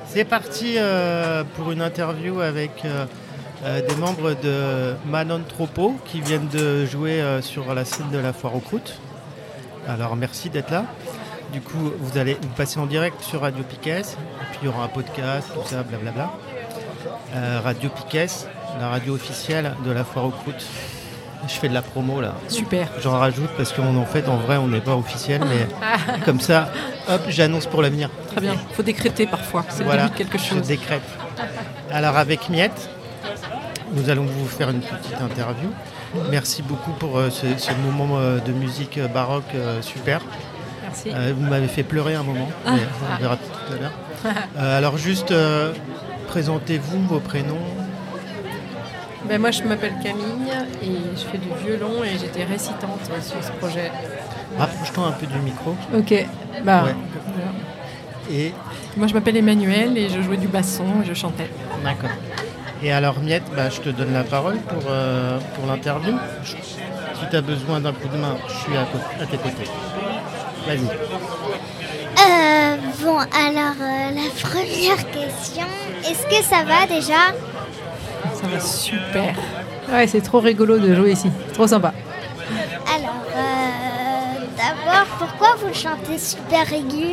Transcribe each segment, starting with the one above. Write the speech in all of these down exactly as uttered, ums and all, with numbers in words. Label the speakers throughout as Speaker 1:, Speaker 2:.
Speaker 1: C'est parti euh, pour une interview avec euh, euh, des membres de Manon Tropo qui viennent de jouer euh, sur la scène de la Foire aux Croûtes. Alors merci d'être là. Du coup, vous allez vous passer en direct sur Radio Piques, et puis il y aura un podcast, tout ça, blablabla. Euh, Radio Piques, la radio officielle de la Foire aux Croûtes. Je fais de la promo là.
Speaker 2: Super.
Speaker 1: J'en rajoute parce qu'en fait, en vrai, on n'est pas officiel, mais comme ça, hop, j'annonce pour l'avenir.
Speaker 2: Très bien. Il faut décréter parfois. C'est
Speaker 1: voilà,
Speaker 2: le début de quelque chose.
Speaker 1: Je décrète. Alors avec Miette, nous allons vous faire une petite interview. Merci beaucoup pour euh, ce, ce moment euh, de musique euh, baroque euh, super.
Speaker 2: Merci.
Speaker 1: Euh, vous m'avez fait pleurer un moment,
Speaker 2: Ah.
Speaker 1: mais on verra tout à l'heure. Euh, alors juste, euh, présentez-vous, vos prénoms.
Speaker 2: Ben moi, je m'appelle Camille et je fais du violon et j'étais récitante sur ce projet.
Speaker 1: Rapproche-toi un peu du micro.
Speaker 2: Ok. Bah,
Speaker 1: Ouais.
Speaker 2: voilà.
Speaker 1: Et
Speaker 2: Moi, je m'appelle Emmanuel et je jouais du basson et je chantais.
Speaker 1: d'accord. Et alors Miette, bah, je te donne la parole pour, euh, pour l'interview. Je- Si tu as besoin d'un coup de main, je suis à, cô- à tes côtés. Vas-y.
Speaker 3: Euh, bon, alors euh, la première question, est-ce que ça va déjà?
Speaker 2: Ça va super. Ouais, c'est trop rigolo de jouer ici. C'est trop sympa.
Speaker 3: Alors, euh, d'abord, pourquoi vous chantez super aigu?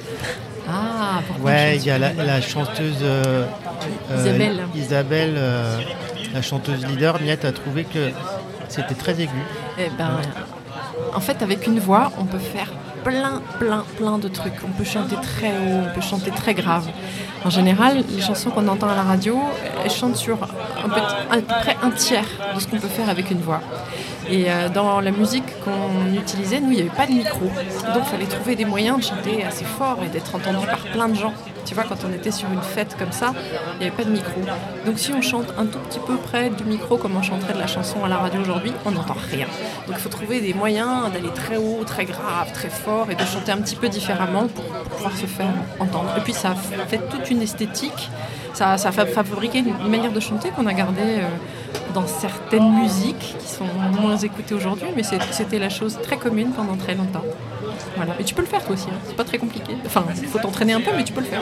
Speaker 2: Ah, pourquoi
Speaker 1: Ouais,
Speaker 2: je
Speaker 1: il y a la,
Speaker 2: suis-
Speaker 1: la chanteuse euh, euh,
Speaker 2: Isabelle.
Speaker 1: Isabelle, euh, la chanteuse leader. Miette a trouvé que c'était très aigu.
Speaker 2: Eh ben, en fait, avec une voix, on peut faire plein, plein, plein de trucs. On peut chanter très haut, on peut chanter très grave. En général, les chansons qu'on entend à la radio, elles chantent sur un peu, à peu près un tiers de ce qu'on peut faire avec une voix. Et euh, dans la musique qu'on utilisait, nous, il n'y avait pas de micro. Donc, il fallait trouver des moyens de chanter assez fort et d'être entendu par plein de gens. Tu vois, quand on était sur une fête comme ça, il n'y avait pas de micro. Donc, si on chante un tout petit peu près du micro, comme on chanterait de la chanson à la radio aujourd'hui, on n'entend rien. Donc, il faut trouver des moyens d'aller très haut, très grave, très fort et de chanter un petit peu différemment pour, pour pouvoir se faire entendre. Et puis, ça fait toute une esthétique. Ça, ça a fabriqué une, une manière de chanter qu'on a gardée euh, dans certaines musiques qui sont moins écoutées aujourd'hui, mais c'est, c'était la chose très commune pendant très longtemps. Voilà. Et tu peux le faire toi aussi, hein. C'est pas très compliqué. Enfin, il faut t'entraîner un peu, mais tu peux le faire.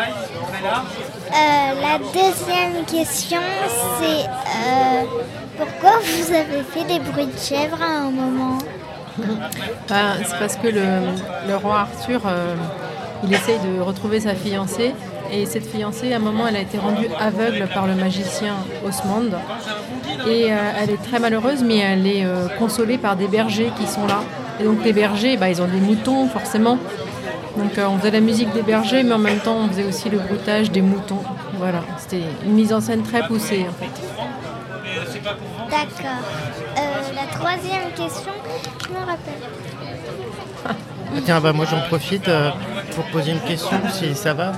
Speaker 3: Euh, la deuxième question, c'est euh, pourquoi vous avez fait des bruits de chèvre à un moment?
Speaker 4: Ben, c'est parce que le, le roi Arthur, euh, il essaye de retrouver sa fiancée. Et cette fiancée, à un moment, elle a été rendue aveugle par le magicien Osmond. Et euh, elle est très malheureuse, mais elle est euh, consolée par des bergers qui sont là. Et donc les bergers, bah, ils ont des moutons, forcément. Donc euh, on faisait la musique des bergers, mais en même temps, on faisait aussi le bruitage des moutons. Voilà, c'était une mise en scène très poussée, en fait.
Speaker 3: D'accord. Euh, la troisième question, je me rappelle.
Speaker 1: Ah, tiens, bah, moi j'en profite euh, pour poser une question, si ça va.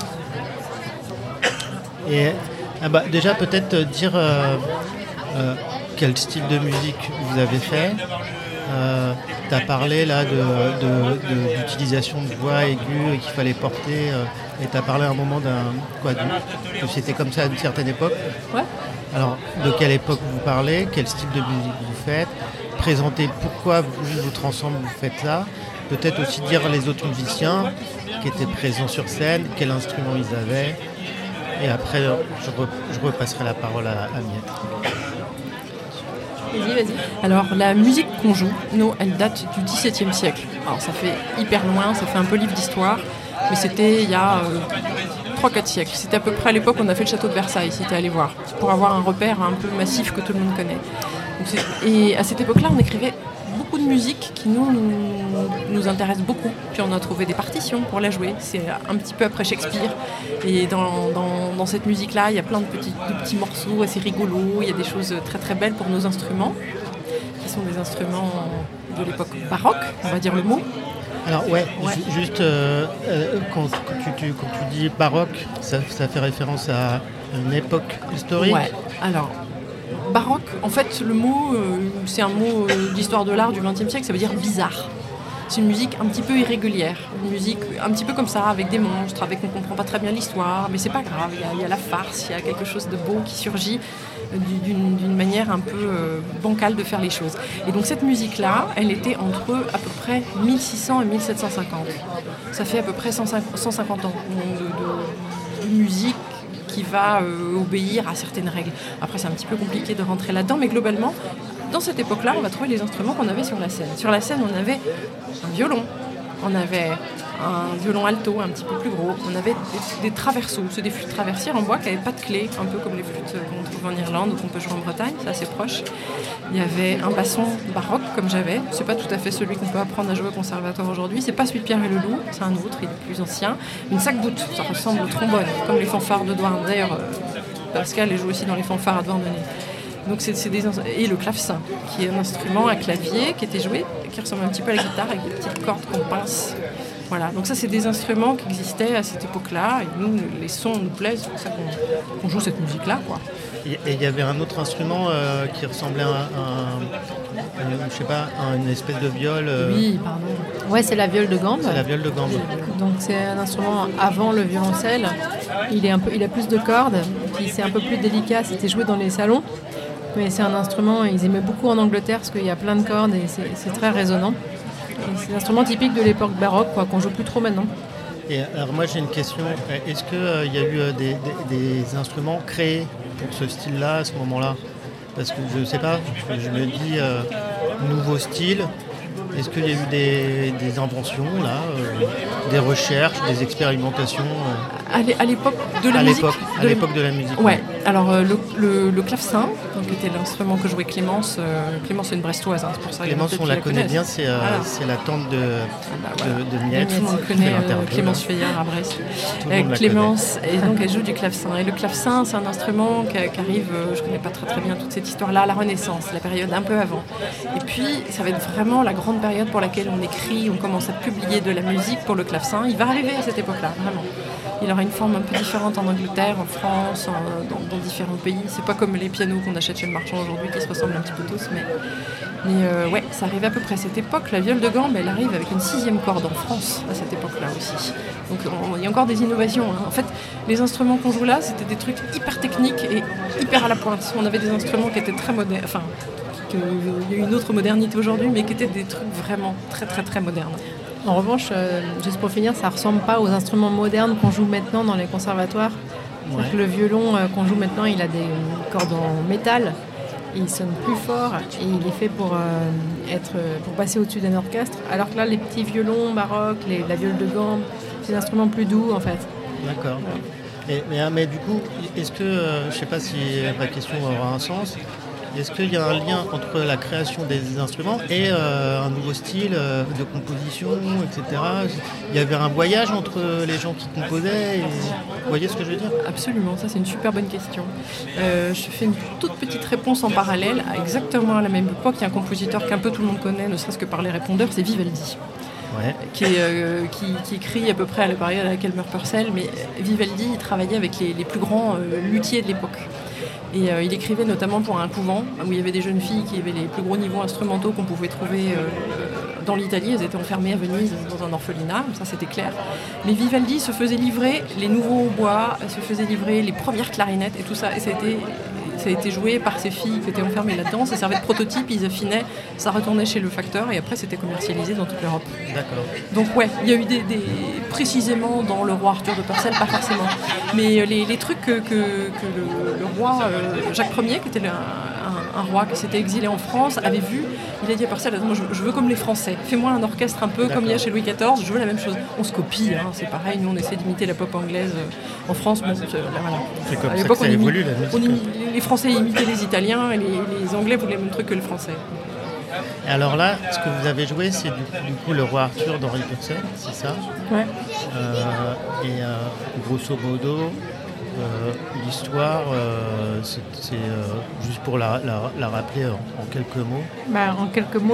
Speaker 1: Et ah bah, déjà peut-être euh, dire euh, euh, quel style de musique vous avez fait. Euh, tu as parlé là de, de, de, d'utilisation de voix aiguë et qu'il fallait porter. Euh, et tu as parlé à un moment d'un quoi du, que c'était comme ça à une certaine époque.
Speaker 4: Ouais.
Speaker 1: Alors de quelle époque vous parlez, quel style de musique vous faites, présenter pourquoi vous, votre ensemble vous faites ça. Peut-être aussi dire les autres musiciens qui étaient présents sur scène, quel instrument ils avaient. Et après, je, re, je repasserai la parole à, à Miette.
Speaker 4: Vas-y, vas-y.
Speaker 2: Alors, la musique qu'on joue, nous, elle date du dix-septième siècle. Alors, ça fait hyper loin, ça fait un peu livre d'histoire, mais c'était il y a euh, trois quatre siècles. C'était à peu près à l'époque où on a fait le château de Versailles, si t'es allé voir, pour avoir un repère un peu massif que tout le monde connaît. Donc, c'est... Et à cette époque-là, on écrivait beaucoup de musique qui nous, nous, nous intéresse beaucoup. Puis on a trouvé des partitions pour la jouer. C'est un petit peu après Shakespeare. Et dans, dans, dans cette musique-là, il y a plein de petits, de petits morceaux assez rigolos. Il y a des choses très très belles pour nos instruments, qui sont des instruments de l'époque baroque, on va dire le mot.
Speaker 1: Alors ouais,
Speaker 2: Ouais.
Speaker 1: ju- juste euh, euh, quand, quand tu, tu, quand tu dis baroque, ça, ça fait référence à une époque historique.
Speaker 2: Ouais. Alors, baroque, en fait, le mot, euh, c'est un mot euh, d'histoire de l'art du vingtième siècle, ça veut dire bizarre. C'est une musique un petit peu irrégulière, une musique un petit peu comme ça, avec des monstres, avec on ne comprend pas très bien l'histoire, mais c'est pas grave, il y a, il y a la farce, il y a quelque chose de beau qui surgit euh, d'une, d'une manière un peu euh, bancale de faire les choses. Et donc cette musique-là, elle était entre à peu près mille six cents et mille sept cent cinquante. Ça fait à peu près cent cinquante ans de, de, musique qui va euh, obéir à certaines règles. Après, c'est un petit peu compliqué de rentrer là-dedans, mais globalement, dans cette époque-là, on va trouver les instruments qu'on avait sur la scène. Sur la scène, on avait un violon, on avait un violon alto un petit peu plus gros, on avait des, des traversos, c'est des flûtes traversières en bois qui n'avaient pas de clé, un peu comme les flûtes qu'on trouve en Irlande ou qu'on peut jouer en Bretagne, c'est assez proche. Il y avait un basson baroque comme j'avais, c'est pas tout à fait celui qu'on peut apprendre à jouer au conservatoire aujourd'hui, c'est pas celui de Pierre et Leloup, c'est un autre, il est plus ancien. Une sac-boute, ça ressemble au trombone, comme les fanfares de Douarn. D'ailleurs, euh, Pascal joue aussi dans les fanfares à Douarnenez. Donc c'est, c'est des, et le clavecin, qui est un instrument à clavier qui était joué, qui ressemble un petit peu à la guitare avec des petites cordes qu'on pince. Voilà, donc ça c'est des instruments qui existaient à cette époque-là, et nous, les sons nous plaisent, c'est pour ça qu'on, qu'on joue cette musique-là, quoi.
Speaker 1: Et il y avait un autre instrument euh, qui ressemblait à un, un, un, je sais pas, à une espèce de viole. Euh...
Speaker 4: Oui, pardon. Ouais, c'est la viole de gambe.
Speaker 1: C'est la viole de gambe.
Speaker 4: Donc c'est un instrument avant le violoncelle. Il est un peu, il a plus de cordes, puis c'est un peu plus délicat. C'était joué dans les salons, mais c'est un instrument. Ils aimaient beaucoup en Angleterre parce qu'il y a plein de cordes et c'est, c'est très résonnant. Et c'est un instrument typique de l'époque baroque, quoi, qu'on joue plus trop maintenant.
Speaker 1: Et alors moi j'ai une question. Est-ce qu'il euh, y a eu euh, des, des, des instruments créés pour ce style-là à ce moment-là? Parce que je ne sais pas, je me dis euh, nouveau style. Est-ce qu'il y a eu des, des inventions là, euh, des recherches, des expérimentations euh...
Speaker 2: à, l'époque de la
Speaker 1: à
Speaker 2: musique
Speaker 1: l'époque, à
Speaker 2: de...
Speaker 1: l'époque de la musique.
Speaker 2: Ouais. Alors euh, le, le, le clavecin, qui était l'instrument que jouait Clémence. Euh, Clémence est une Brestoise, hein, c'est pour ça.
Speaker 1: Clémence, on la connaît bien, c'est, euh,
Speaker 2: voilà.
Speaker 1: c'est la tante de,
Speaker 2: ah bah, voilà.
Speaker 1: de, de Miette.
Speaker 2: Tout le monde connaît euh, Clémence Fayard à Brest. Euh, Clémence, et donc elle joue du clavecin. Et le clavecin, c'est un instrument qui, qui arrive, euh, je ne connais pas très très bien toute cette histoire-là, à la Renaissance, la période un peu avant. Et puis, ça va être vraiment la grande période pour laquelle on écrit, on commence à publier de la musique pour le clavecin. Il va arriver à cette époque-là, vraiment. Il aura une forme un peu différente en Angleterre, en France, en, dans, dans différents pays. C'est pas comme les pianos qu'on achète chez le marchand aujourd'hui qui se ressemblent un petit peu tous, mais, mais euh, ouais, ça arrive à peu près à cette époque. La viole de gambe, elle arrive avec une sixième corde en France à cette époque-là aussi. Donc on, il y a encore des innovations. Hein. En fait, les instruments qu'on joue là, c'était des trucs hyper techniques et hyper à la pointe. On avait des instruments qui étaient très modernes, enfin, il y a eu une autre modernité aujourd'hui, mais qui étaient des trucs vraiment très très très modernes.
Speaker 4: En revanche, euh, juste pour finir, ça ne ressemble pas aux instruments modernes qu'on joue maintenant dans les conservatoires. Ouais. Le violon euh, qu'on joue maintenant, il a des cordes en métal, et il sonne plus fort et il est fait pour, euh, être, pour passer au-dessus d'un orchestre. Alors que là, les petits violons baroques, les, la viole de gambe, c'est des instruments plus doux en fait.
Speaker 1: D'accord. Ouais. Et, mais, mais du coup, est-ce que, euh, je ne sais pas si ma question aura un sens, est-ce qu'il y a un lien entre la création des instruments et euh, un nouveau style euh, de composition, et cetera. Il y avait un voyage entre les gens qui composaient et... Vous voyez ce que je veux dire?
Speaker 2: Absolument, ça c'est une super bonne question. Euh, je fais une toute petite réponse en parallèle. À exactement à la même époque, il y a un compositeur qu'un peu tout le monde connaît, ne serait-ce que par les répondeurs, c'est Vivaldi. Ouais. Qui, est, euh, qui, qui écrit à peu près à la période à laquelle meurt Purcell, mais Vivaldi il travaillait avec les, les plus grands euh, luthiers de l'époque. Et euh, il écrivait notamment pour un couvent où il y avait des jeunes filles qui avaient les plus gros niveaux instrumentaux qu'on pouvait trouver euh, dans l'Italie. Elles étaient enfermées à Venise dans un orphelinat, ça c'était clair. Mais Vivaldi se faisait livrer les nouveaux hautbois, se faisait livrer les premières clarinettes et tout ça. Et ça a été, ça a été joué par ces filles qui étaient enfermées là-dedans. Ça servait de prototype, ils affinaient, ça retournait chez le facteur et après c'était commercialisé dans toute l'Europe.
Speaker 1: D'accord.
Speaker 2: Donc ouais, il y a eu des, des précisément dans le roi Arthur de Purcell, pas forcément. Mais les, les trucs que, que, que le, le roi euh, Jacques Ier, qui était le, un, un roi qui s'était exilé en France, avait vu, il a dit à Purcell, moi je, je veux comme les Français, fais-moi un orchestre un peu D'accord. comme il y a chez Louis quatorze, je veux la même chose. On se copie, hein, c'est pareil, nous on essaie d'imiter la pop anglaise euh, en France. Bon, euh, là, voilà.
Speaker 1: C'est comme à ça que ça évolue la musique.
Speaker 2: On imi- les Français imitaient les Italiens et les, les Anglais voulaient le même truc que le Français.
Speaker 1: Et alors là, ce que vous avez joué, c'est du, du coup le roi Arthur d'Henri Purcell, c'est ça?
Speaker 2: Ouais.
Speaker 1: Euh, et euh, grosso modo, euh, l'histoire, euh, c'est, c'est euh, juste pour la, la, la rappeler en, en quelques mots.
Speaker 4: Bah, en quelques mots,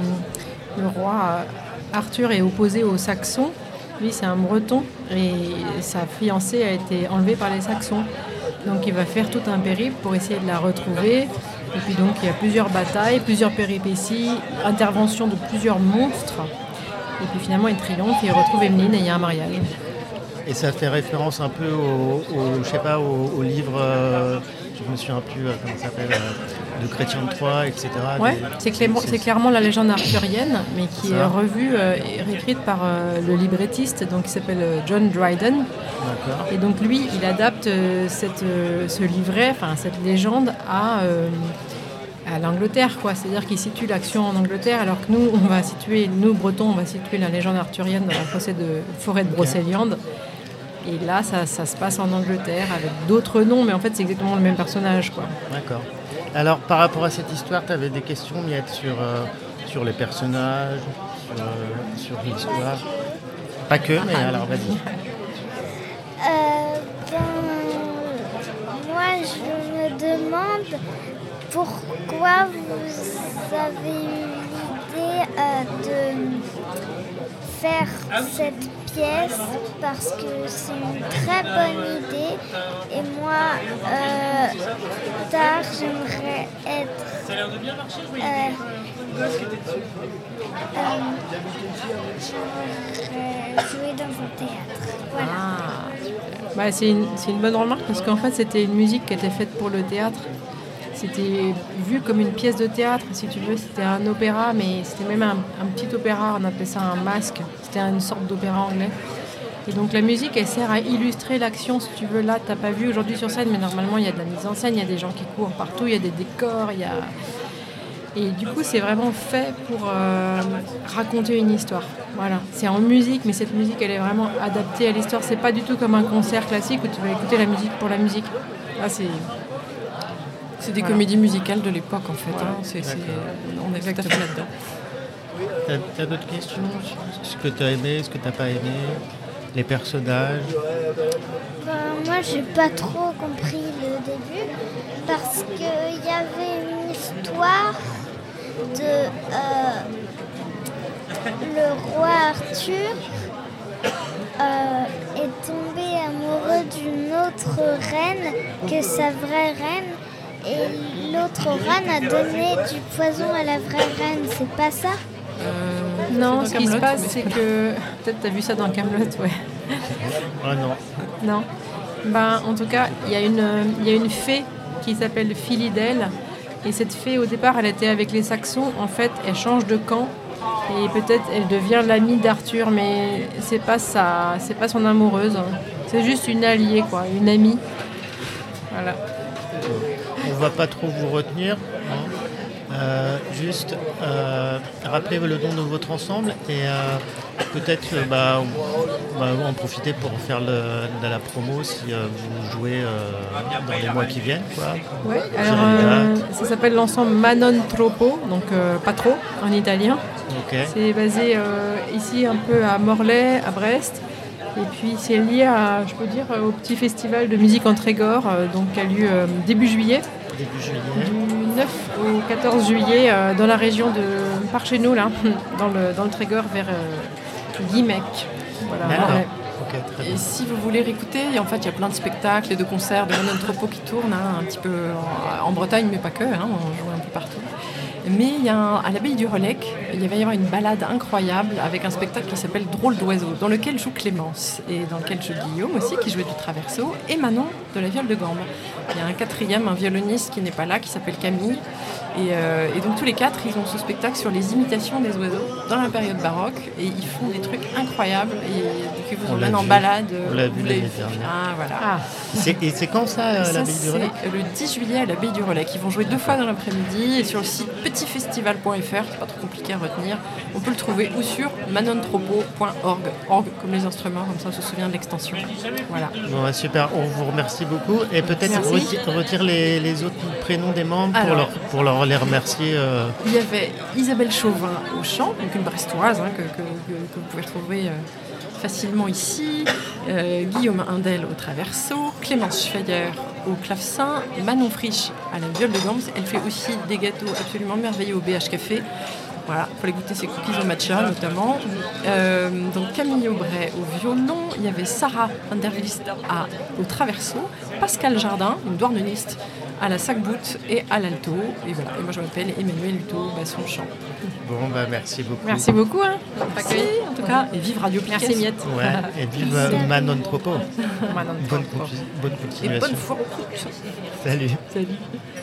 Speaker 4: le, le roi Arthur est opposé aux Saxons. Lui, c'est un Breton et sa fiancée a été enlevée par les Saxons. Donc il va faire tout un périple pour essayer de la retrouver. Et puis donc il y a plusieurs batailles, plusieurs péripéties, intervention de plusieurs monstres. Et puis finalement il triomphe et il retrouve Emeline et il y a un mariage.
Speaker 1: Et ça fait référence un peu au, au je sais pas, au, au livre euh, je me souviens plus euh, comment ça s'appelle, euh, de Chrétien de Troyes, et cetera.
Speaker 4: Ouais,
Speaker 1: des,
Speaker 4: c'est, clairement, c'est clairement la légende arthurienne, mais qui
Speaker 1: Ça.
Speaker 4: est revue euh, et réécrite par euh, le librettiste, donc qui s'appelle euh, John Dryden.
Speaker 1: D'accord.
Speaker 4: Et donc lui, il adapte euh, cette, euh, ce livret, enfin cette légende à, euh, à l'Angleterre, quoi. C'est-à-dire qu'il situe l'action en Angleterre, alors que nous, on va situer, nous Bretons, on va situer la légende arthurienne dans la forêt de, forêt de Brocéliande. Et là, ça, ça se passe en Angleterre avec d'autres noms, mais en fait, c'est exactement le même personnage, quoi.
Speaker 1: D'accord. Alors, par rapport à cette histoire, tu avais des questions, Miette, sur, euh, sur les personnages, sur, euh, sur l'histoire. Pas que, mais alors vas-y.
Speaker 3: Euh, ben, moi, je me demande pourquoi vous avez eu l'idée euh, de faire cette pièce, parce que c'est une très bonne idée. Et moi, euh, tard, j'aimerais être... Euh, euh, j'aimerais jouer dans un théâtre. Voilà.
Speaker 4: Ah. Bah, c'est, une, c'est une bonne remarque, parce qu'en fait, c'était une musique qui était faite pour le théâtre. C'était vu comme une pièce de théâtre, si tu veux. C'était un opéra, mais c'était même un, un petit opéra. On appelait ça un masque. C'était une sorte d'opéra anglais. Et donc la musique, elle sert à illustrer l'action, si tu veux. Là, t'as pas vu aujourd'hui sur scène, mais normalement, il y a de la mise en scène, il y a des gens qui courent partout, il y a des décors, il y a... Et du coup, c'est vraiment fait pour euh, raconter une histoire. Voilà. C'est en musique, mais cette musique, elle est vraiment adaptée à l'histoire. C'est pas du tout comme un concert classique où tu vas écouter la musique pour la musique. Là, c'est...
Speaker 2: C'est des
Speaker 4: Voilà.
Speaker 2: comédies musicales de l'époque, en fait. Hein. C'est, c'est...
Speaker 1: D'accord.
Speaker 2: On est tout à fait là-dedans.
Speaker 1: T'as, t'as d'autres questions sur ce que tu as aimé, ce que tu n'as pas aimé, les personnages?
Speaker 3: Ben, moi, j'ai pas trop compris le début, parce qu'il y avait une histoire de euh, le roi Arthur euh, est tombé amoureux d'une autre reine que sa vraie reine, et l'autre reine a donné du poison à la vraie reine. C'est pas ça?
Speaker 2: Euh,
Speaker 4: Non,
Speaker 2: c'est
Speaker 4: ce
Speaker 2: dans
Speaker 4: qui se
Speaker 2: Kaamelott,
Speaker 4: passe,
Speaker 2: mais
Speaker 4: c'est
Speaker 2: pas-
Speaker 4: que... Peut-être t'as vu ça dans Kaamelott, ouais.
Speaker 1: Ah non.
Speaker 4: Non. Ben, en tout cas, il y a une, il y a une fée qui s'appelle Philidel. Et cette fée, au départ, elle était avec les Saxons. En fait, elle change de camp. Et peut-être elle devient l'amie d'Arthur. Mais c'est pas sa, c'est pas son amoureuse. C'est juste une alliée, quoi. Une amie. Voilà.
Speaker 1: On va pas trop vous retenir. Hein. Euh, juste euh, rappelez le nom de votre ensemble et euh, peut-être euh, bah, on va en profiter pour faire le, de la promo si euh, vous jouez euh, dans les mois qui viennent. Quoi.
Speaker 4: Ouais,
Speaker 1: Sur
Speaker 4: alors
Speaker 1: une
Speaker 4: euh,
Speaker 1: date.
Speaker 4: ça s'appelle l'ensemble Manon Troppo, donc euh, pas trop en italien.
Speaker 1: Ok.
Speaker 4: C'est basé euh, ici un peu à Morlaix, à Brest. Et puis c'est lié à, je peux dire, au petit festival de musique en Trégor, euh, donc qui a lieu euh, début juillet,
Speaker 1: Début juillet.
Speaker 4: du neuf au quatorze juillet, euh, dans la région de, par chez nous, là, dans le, dans le Trégor, vers euh, Guimec. Voilà,
Speaker 1: D'accord.
Speaker 4: Morlaix.
Speaker 1: Ok, très bien.
Speaker 2: Et si vous voulez réécouter, en fait, il y a plein de spectacles et de concerts de Manon Troppo qui tournent, hein, un petit peu en, en Bretagne, mais pas que, hein, on joue un peu partout. Mais il y a un- à l'abbaye du Relec, il va y avoir une balade incroyable avec un spectacle qui s'appelle Drôle d'oiseau, dans lequel joue Clémence et dans lequel joue Guillaume aussi, qui jouait du traverso, et Manon de la viole de gambe. Il y a un quatrième, un violoniste qui n'est pas là, qui s'appelle Camille. Et, euh, et donc tous les quatre, ils ont ce spectacle sur les imitations des oiseaux dans la période baroque, et ils font des trucs incroyables et qui vous
Speaker 1: On
Speaker 2: emmènent
Speaker 1: l'a
Speaker 2: en
Speaker 1: vu.
Speaker 2: balade.
Speaker 1: On l'a vu
Speaker 2: Vous l'avez
Speaker 1: l'année
Speaker 2: vu.
Speaker 1: dernière.
Speaker 2: Ah voilà.
Speaker 4: Ah,
Speaker 1: C'est- et c'est quand ça, euh,
Speaker 2: Ça,
Speaker 1: l'abbaye du Relais?
Speaker 2: c'est le dix juillet à l'abbaye du Relais. Ils vont jouer deux fois dans l'après-midi et sur le site petit festival point f r, c'est pas trop compliqué à retenir. On peut le trouver ou sur manon troppo point org, org comme les instruments, comme ça on se souvient de l'extension. Voilà.
Speaker 1: Bon, ouais, super, on vous remercie beaucoup. Et peut-être
Speaker 2: Merci.
Speaker 1: retire, retire les, les autres prénoms des membres pour,
Speaker 2: Alors.
Speaker 1: leur, pour leur les remercier. euh,
Speaker 2: Il y avait Isabelle Chauvin au chant, donc une brestoise hein, que, que- que- que vous pouvez retrouver euh, facilement ici, euh, Guillaume Indel au traverso, Clémence Schweyer au clavecin, Manon Frisch à la viole de gambe. Elle fait aussi des gâteaux absolument merveilleux au B H Café. Voilà, il fallait goûter ses cookies au matcha notamment. Euh, donc Camille Aubray au violon, il y avait Sarah Vanderlist à, au traverso, Pascal Jardin, une douarneniste, à la sac-boute et à l'alto. Et voilà, et moi je m'appelle Emmanuel Hutto, basson chant.
Speaker 1: Bon, bah merci beaucoup.
Speaker 4: Merci beaucoup. Hein,
Speaker 2: Merci, en tout cas, et vive Radio Piquet.
Speaker 4: Merci Miette.
Speaker 1: Ouais, et vive euh, Manon Tropo.
Speaker 2: Manon
Speaker 1: Bonne,
Speaker 2: Tropo.
Speaker 1: conti- bonne
Speaker 2: Et
Speaker 1: continuation.
Speaker 2: bonne foire aux croûtes.
Speaker 1: Salut.
Speaker 2: Salut.